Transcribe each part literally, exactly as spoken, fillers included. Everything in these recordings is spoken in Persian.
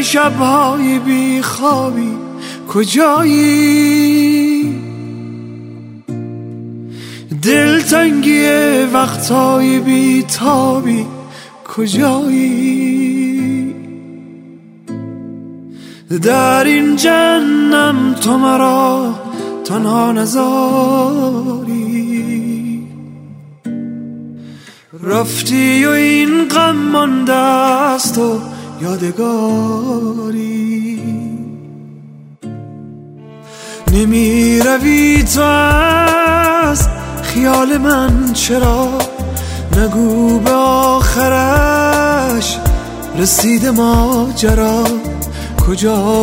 شبهای بی خوابی کجایی؟ دلتنگی وقتهای بی تابی کجایی؟ در این جهنم تو مرا تنها نذاری، رفتی و این غم مانده است و یادگاری. نمی روی تو از خیال من چرا؟ نگو به آخرش رسید ماجرا. کجا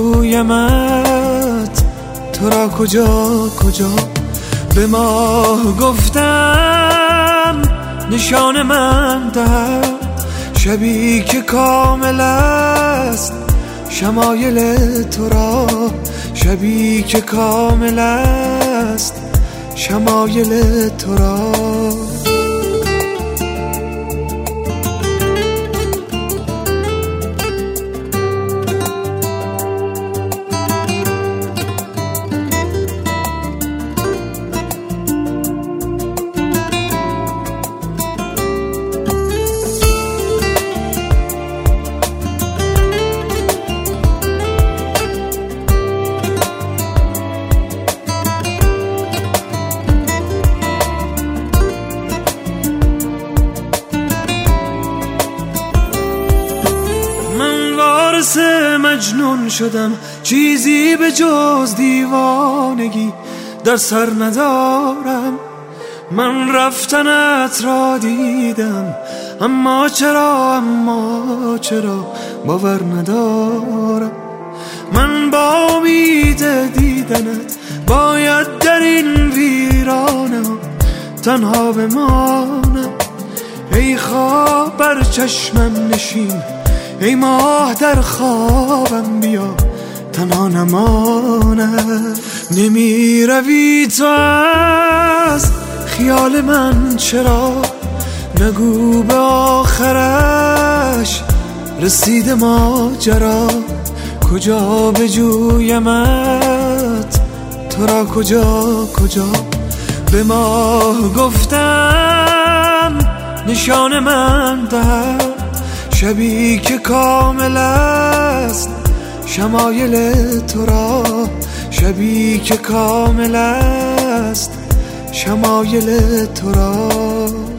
بجویمت تو را، کجا کجا؟ به ماه گفتم نشان من ده، شبی که کامل است شمایل تو را، شبی که کامل است شمایل تو را. وارث مجنون شدم، چیزی به جز دیوانگی در سر ندارم. من رفتنت را دیدم، اما چرا اما چرا باور ندارم. من با امید دیدنت باید در این ویرانه تنها بمانم. ای خواب بر چشمم نشین، ای ماه در خوابم بیا تنها نمانم. نمی روی تو از خیال من چرا؟ نگو به آخرش رسید ماجرا. کجا بجویمت تو را، کجا کجا؟ به ماه گفتم نشان من ده، شبی که کامل است شمایل تو را، شبی که کامل است شمایل تو را.